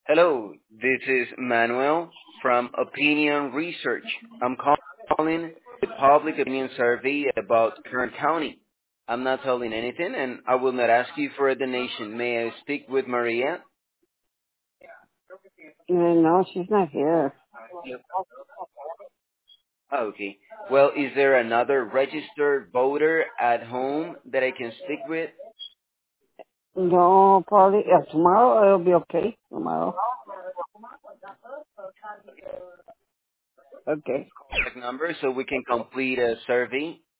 Hello, this is Manuel from Opinion Research. I'm calling the public opinion survey about Kern County. I'm not telling anything and I will not ask you for a donation. May I speak with Maria? No, she's not here. Okay. Well, is there another registered voter at home that I can speak with? No, probably tomorrow it'll be okay. Tomorrow. Okay. Contact number so we can complete a survey.